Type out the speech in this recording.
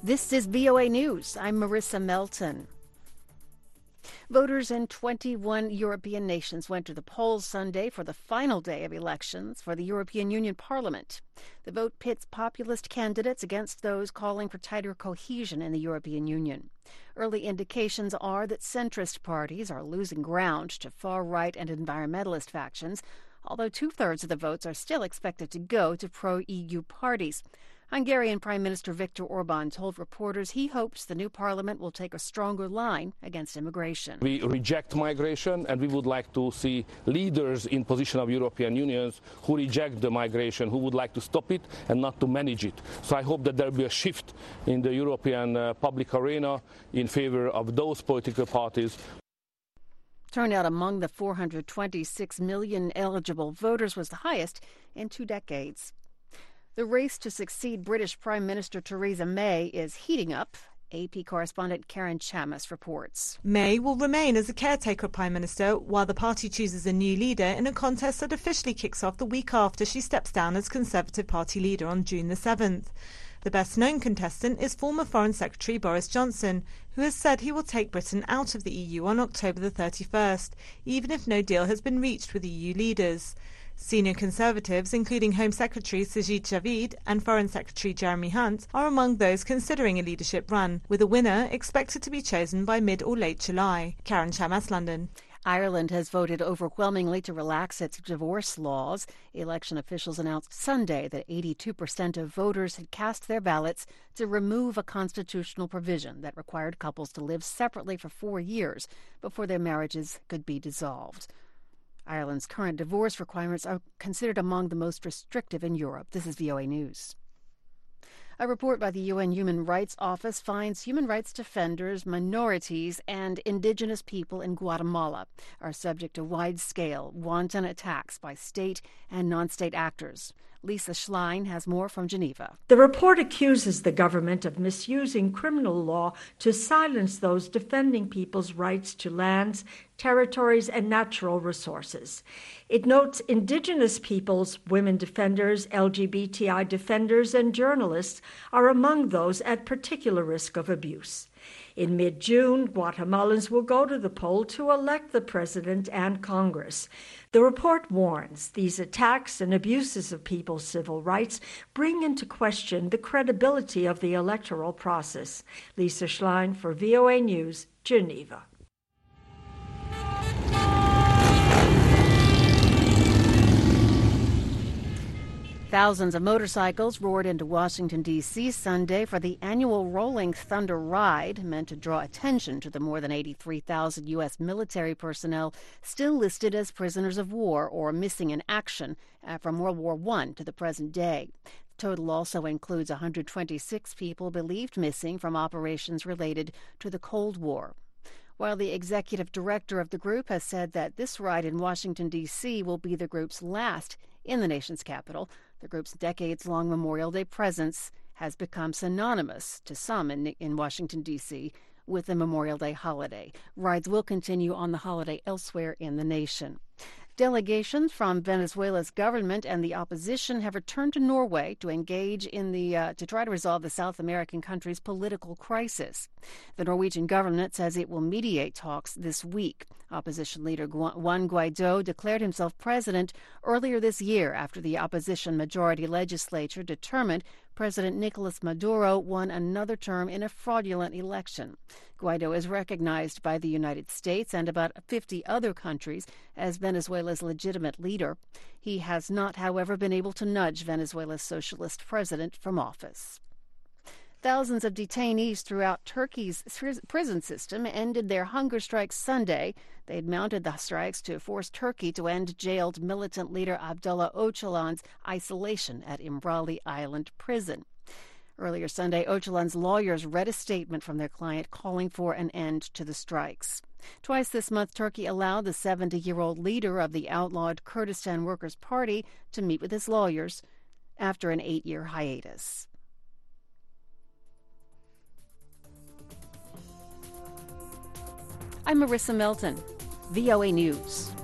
This is VOA News. I'm Marissa Melton. Voters in 21 European nations went to the polls Sunday for the final day of elections for the European Union Parliament. The vote pits populist candidates against those calling for tighter cohesion in the European Union. Early indications are that centrist parties are losing ground to far-right and environmentalist factions, although two-thirds of the votes are still expected to go to pro-EU parties. Hungarian Prime Minister Viktor Orban told reporters he hopes the new parliament will take a stronger line against immigration. We reject migration, and we would like to see leaders in position of European unions who reject the migration, who would like to stop it and not to manage it. So I hope that there will be a shift in the European public arena in favor of those political parties. Turnout among the 426 million eligible voters was the highest in 2 decades. The race to succeed British Prime Minister Theresa May is heating up. AP correspondent Karen Chammas reports. May will remain as a caretaker Prime Minister while the party chooses a new leader in a contest that officially kicks off the week after she steps down as Conservative Party leader on June the 7th. The best-known contestant is former Foreign Secretary Boris Johnson, who has said he will take Britain out of the EU on October the 31st, even if no deal has been reached with EU leaders. Senior Conservatives, including Home Secretary Sajid Javid and Foreign Secretary Jeremy Hunt, are among those considering a leadership run, with a winner expected to be chosen by mid or late July. Karen Chammas, London. Ireland has voted overwhelmingly to relax its divorce laws. Election officials announced Sunday that 82% of voters had cast their ballots to remove a constitutional provision that required couples to live separately for 4 years before their marriages could be dissolved. Ireland's current divorce requirements are considered among the most restrictive in Europe. This is VOA News. A report by the UN Human Rights Office finds human rights defenders, minorities, and indigenous people in Guatemala are subject to wide-scale, wanton attacks by state and non-state actors. Lisa Schlein has more from Geneva. The report accuses the government of misusing criminal law to silence those defending people's rights to lands, territories, and natural resources. It notes indigenous peoples, women defenders, LGBTI defenders, and journalists are among those at particular risk of abuse. In mid-June, Guatemalans will go to the poll to elect the president and Congress. The report warns these attacks and abuses of people's civil rights bring into question the credibility of the electoral process. Lisa Schlein for VOA News, Geneva. Thousands of motorcycles roared into Washington, D.C. Sunday for the annual Rolling Thunder Ride, meant to draw attention to the more than 83,000 U.S. military personnel still listed as prisoners of war or missing in action from World War I to the present day. The total also includes 126 people believed missing from operations related to the Cold War. While the executive director of the group has said that this ride in Washington, D.C. will be the group's last in the nation's capital, the group's decades-long Memorial Day presence has become synonymous to some in Washington, D.C. with the Memorial Day holiday. Rides will continue on the holiday elsewhere in the nation. Delegations from Venezuela's government and the opposition have returned to Norway to engage in to try to resolve the South American country's political crisis. The Norwegian government says it will mediate talks this week. Opposition leader Juan Guaido declared himself president earlier this year after the opposition majority legislature determined President Nicolas Maduro won another term in a fraudulent election. Guaido is recognized by the United States and about 50 other countries as Venezuela's legitimate leader. He has not, however, been able to nudge Venezuela's socialist president from office. Thousands of detainees throughout Turkey's prison system ended their hunger strikes Sunday. They had mounted the strikes to force Turkey to end jailed militant leader Abdullah Öcalan's isolation at İmralı Island prison. Earlier Sunday, Öcalan's lawyers read a statement from their client calling for an end to the strikes. Twice this month, Turkey allowed the 70-year-old leader of the outlawed Kurdistan Workers' Party to meet with his lawyers after an 8-year hiatus. I'm Marissa Melton, VOA News.